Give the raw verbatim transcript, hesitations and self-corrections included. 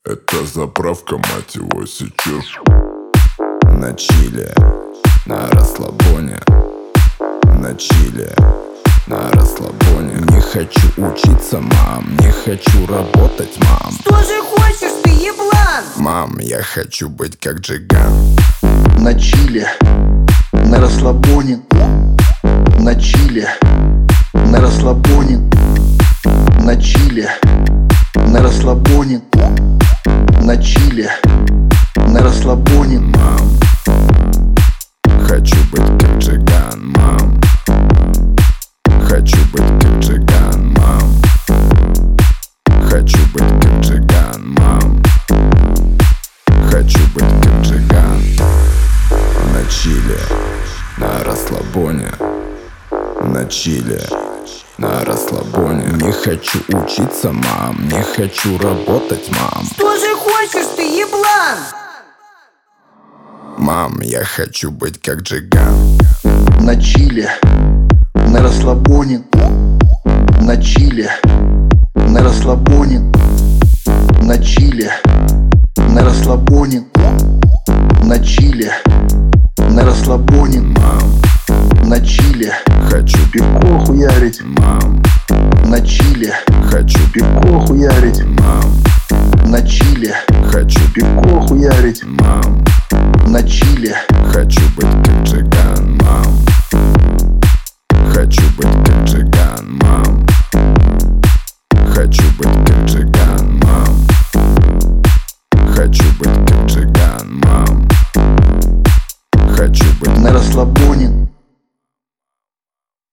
Это заправка, мать его, сейчас. На чиле, на расслабоне. На чиле, на расслабоне. Не хочу учиться, мам, не хочу работать, мам. Что же хочешь ты, еблан? Мам, я хочу быть как Джиган. На чиле, на расслабоне. На чиле, на расслабоне. На чиле, на расслабоне. На чиле, на расслабоне. Мам, хочу быть как Джиган, мам. Хочу быть как Джиган, мам. Хочу быть как Джиган, мам. Хочу быть как Джиган. На чиле, на расслабоне. На чиле, на расслабоне. Не хочу учиться, мам, не хочу работать, мам. Что же хочешь ты, еблан? Мам, я хочу быть как Джиган. На чиле, на расслабоне. На чиле, на расслабоне. На чиле, на расслабоне. На чиле, на расслабоне. Мам, на чиле хочу пивко хуярить. Мам, на чиле хочу пивко хуярить. Мам, на чиле хочу пивко хуярить. Мам, на чиле хочу быть как Джиган.